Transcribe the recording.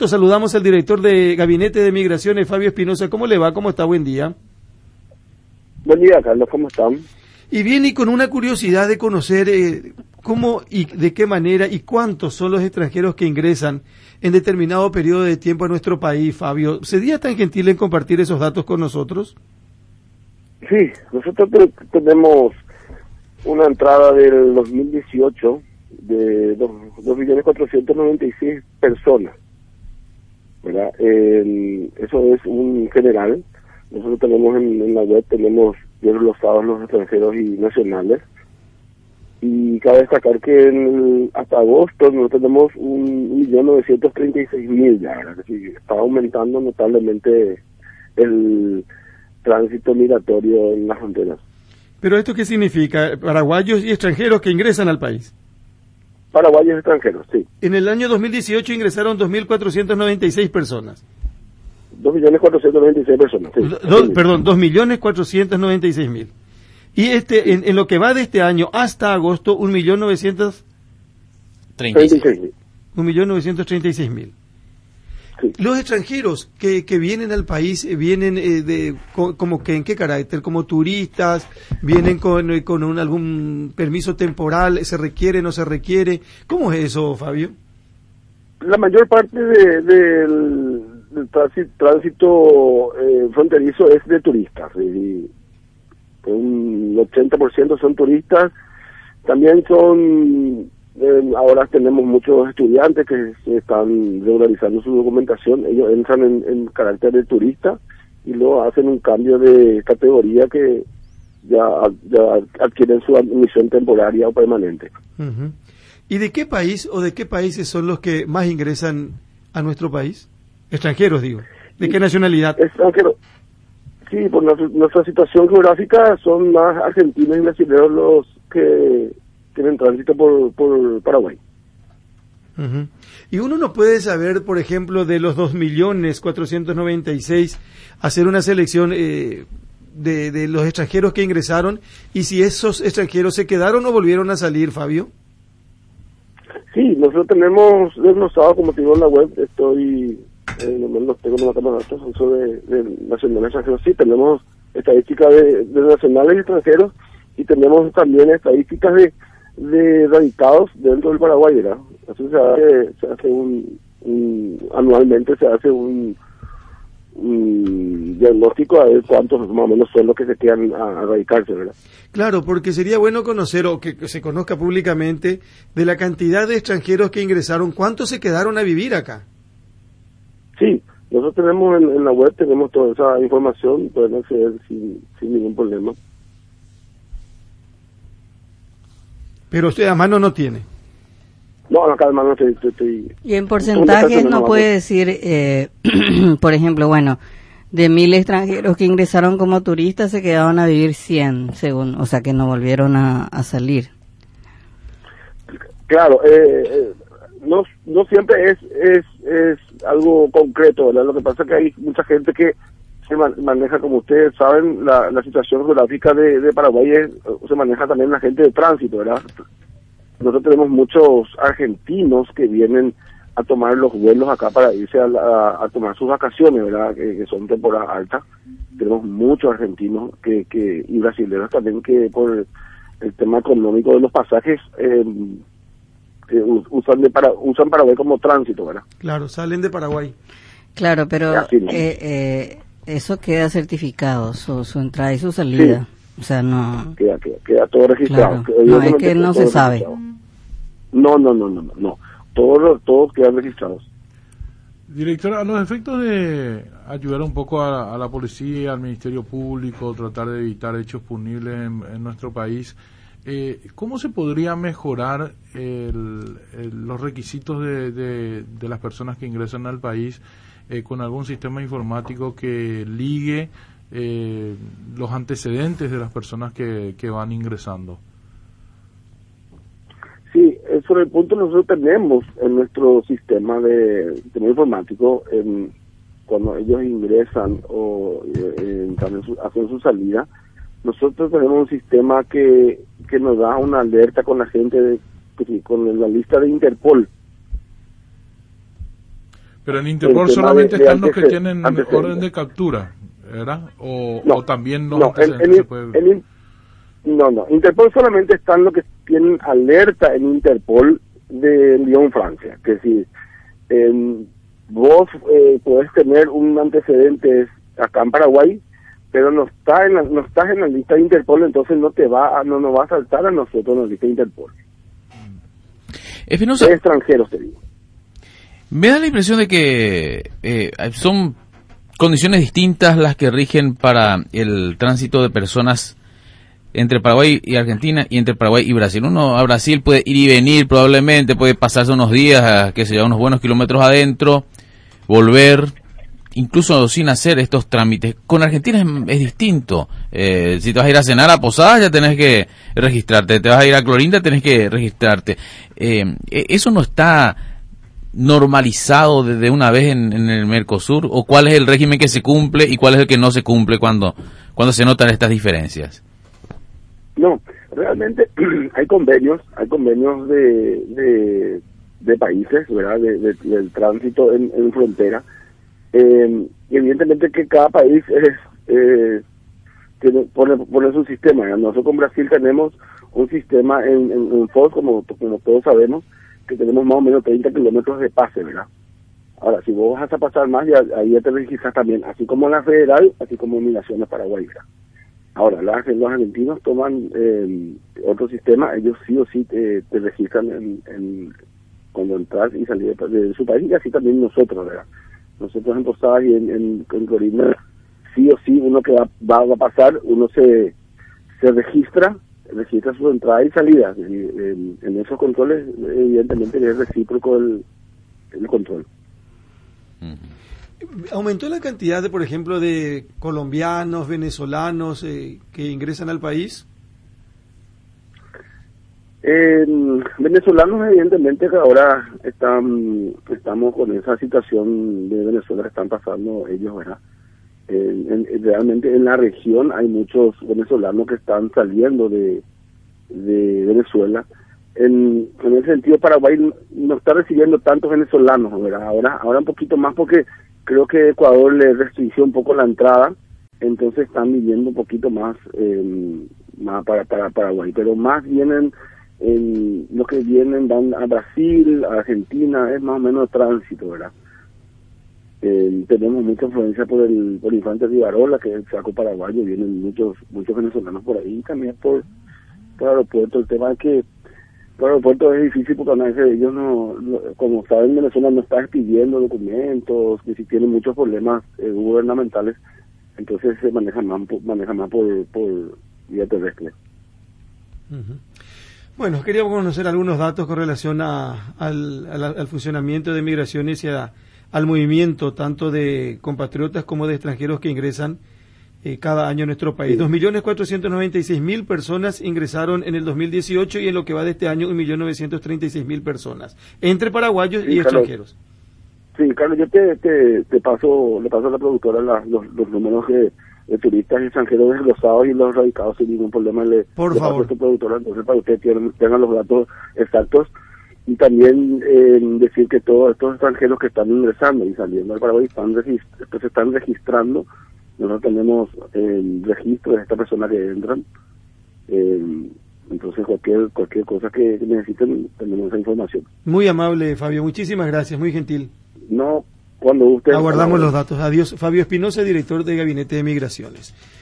Saludamos al director de Gabinete de Migraciones, Fabio Espinosa. ¿Cómo le va? ¿Cómo está? Buen día. Buen día, Carlos. ¿Cómo están? Y bien, y con una curiosidad de conocer cómo y de qué manera y cuántos son los extranjeros que ingresan en determinado periodo de tiempo a nuestro país, Fabio. ¿Sería tan gentil en compartir esos datos con nosotros? Sí, nosotros tenemos una entrada del 2018 de 2.496.000 personas, ¿verdad? Eso es un general. Nosotros tenemos en la web, tenemos bien desglosados los extranjeros y nacionales. Y cabe destacar que hasta agosto nosotros tenemos 1.936.000 ya, ¿verdad? Es decir, está aumentando notablemente el tránsito migratorio en las fronteras. ¿Pero esto qué significa? Paraguayos y extranjeros que ingresan al país. Paraguayos extranjeros, sí. En el año 2018 ingresaron 2.496 personas. 2.496.000 personas, sí. Perdón, 2.496.000. Y en lo que va de este año hasta agosto, 1.936.000. 1.936.000. Sí. Los extranjeros que vienen al país, vienen como que en qué carácter, como turistas, vienen con algún permiso temporal, ¿se requiere, no se requiere? ¿Cómo es eso, Fabio? La mayor parte del tránsito fronterizo es de turistas, y un 80% son turistas. También ahora tenemos muchos estudiantes que se están regularizando su documentación. Ellos entran en carácter de turista y luego hacen un cambio de categoría que ya adquieren su admisión temporaria o permanente. Uh-huh. ¿Y de qué país o de qué países son los que más ingresan a nuestro país? Extranjeros, digo. ¿De qué nacionalidad? Extranjeros. Sí, por nuestra situación geográfica son más argentinos y brasileños los que tienen tránsito por Paraguay. Uh-huh. Y uno no puede saber, por ejemplo, de los 2.496.000, hacer una selección de los extranjeros que ingresaron y si esos extranjeros se quedaron o volvieron a salir, Fabio. Sí, nosotros tenemos desglosado, como te digo en la web, no me los tengo en la cámara de datos, de nacionales extranjeros. Sí, tenemos estadísticas de nacionales y extranjeros y tenemos también estadísticas de radicados dentro del Paraguay, ¿verdad? Así se hace anualmente se hace un diagnóstico a ver cuántos más o menos son los que se quedan a radicarse, ¿verdad? Claro, porque sería bueno conocer o que se conozca públicamente de la cantidad de extranjeros que ingresaron, cuántos se quedaron a vivir acá. Sí, nosotros tenemos en la web, tenemos toda esa información, pueden acceder sin ningún problema. Pero usted a mano no tiene. No, acá a mano estoy... Y en porcentajes no puede decir, por ejemplo, bueno, de 1.000 extranjeros que ingresaron como turistas se quedaron a vivir 100, según, o sea que no volvieron a salir. Claro, no siempre es algo concreto, ¿verdad? Lo que pasa es que hay mucha gente que se maneja, como ustedes saben, la situación geográfica de Paraguay se maneja también la gente de tránsito, ¿verdad? Nosotros tenemos muchos argentinos que vienen a tomar los vuelos acá para irse a tomar sus vacaciones, ¿verdad? Que son temporada alta. Tenemos muchos argentinos y brasileños también que por el tema económico de los pasajes usan Paraguay como tránsito, ¿verdad? Claro, salen de Paraguay. Claro, pero eso queda certificado, su entrada y su salida. Sí. O sea, no... Queda todo registrado. Claro. No, es que no se sabe. Registrado. No. Todos quedan registrados. Directora, a los efectos de ayudar un poco a la policía, al Ministerio Público, tratar de evitar hechos punibles en nuestro país, ¿cómo se podría mejorar los requisitos de las personas que ingresan al país con algún sistema informático que ligue los antecedentes de las personas que van ingresando? Sí, sobre el punto nosotros tenemos en nuestro sistema informático, cuando ellos ingresan o hacen su salida, nosotros tenemos un sistema que nos da una alerta con la gente con la lista de Interpol. Pero en Interpol solamente están los que tienen orden de captura, ¿verdad? O también los antecedentes se puede... No, Interpol solamente están los que tienen alerta en Interpol de Lyon, Francia. Que si vos podés tener un antecedente acá en Paraguay, pero no estás en la lista de Interpol, entonces no nos va a saltar a nosotros en la lista de Interpol. Espinosa, de extranjeros, te digo. Me da la impresión de que son condiciones distintas las que rigen para el tránsito de personas entre Paraguay y Argentina y entre Paraguay y Brasil. Uno a Brasil puede ir y venir, probablemente puede pasarse unos días, unos buenos kilómetros adentro, volver, incluso sin hacer estos trámites. Con Argentina es distinto. Si te vas a ir a cenar a Posadas, ya tenés que registrarte. Te vas a ir a Clorinda, tenés que registrarte. Eso no está normalizado desde una vez en el Mercosur. ¿O cuál es el régimen que se cumple y cuál es el que no se cumple cuando se notan estas diferencias? No, realmente hay convenios de países, ¿verdad? Del tránsito en frontera. Y evidentemente que cada país pone su sistema, ¿verdad? Nosotros con Brasil tenemos un sistema en FOS, como todos sabemos, que tenemos más o menos 30 kilómetros de pase, ¿verdad? Ahora, si vos vas a pasar más, ahí ya te registras también, así como la federal, así como Migraciones Paraguay, ¿verdad? Ahora, los argentinos toman otro sistema, ellos sí o sí te registran cuando entras y salís de su país, y así también nosotros, ¿verdad? Nosotros en Posadas y en Clorinda, sí o sí, uno que va a pasar, uno se registra su entrada y salida. En esos controles, evidentemente, es recíproco el control. ¿Aumentó la cantidad de, por ejemplo, de colombianos, venezolanos que ingresan al país? Venezolanos, evidentemente, que ahora estamos con esa situación de Venezuela que están pasando ellos, ¿verdad? Realmente en la región hay muchos venezolanos que están saliendo de Venezuela. En ese sentido, Paraguay no está recibiendo tantos venezolanos, ¿verdad? Ahora un poquito más, porque creo que Ecuador le restringió un poco la entrada, entonces están viviendo un poquito más para Paraguay, pero más vienen los que van a Brasil, a Argentina, es más o menos tránsito, ¿verdad? Tenemos mucha influencia por Infante Rivarola, que es el saco paraguayo, vienen muchos venezolanos por ahí, también por aeropuerto. El tema es que por aeropuerto es difícil porque a veces ellos como saben, Venezuela no está expidiendo documentos, que si tienen muchos problemas gubernamentales, entonces se maneja más por vía terrestre. Uh-huh. Bueno, queríamos conocer algunos datos con relación al funcionamiento de migraciones y al movimiento tanto de compatriotas como de extranjeros que ingresan cada año a nuestro país. 2.496.000 personas ingresaron en el 2018 y en lo que va de este año 1.936.000 personas, entre paraguayos y extranjeros. Sí, Carlos, yo le paso a la productora los números de turistas extranjeros desglosados y los radicados sin ningún problema. Por favor. Paso a productora, entonces para que ustedes tengan los datos exactos. Y también decir que todos estos extranjeros que están ingresando y saliendo del Paraguay se están registrando. Nosotros tenemos el registro de esta persona que entran. Entonces cualquier cosa que necesiten, tenemos esa información. Muy amable, Fabio. Muchísimas gracias. Muy gentil. No, cuando usted... Aguardamos los datos. Adiós. Fabio Espinosa, director de Gabinete de Migraciones.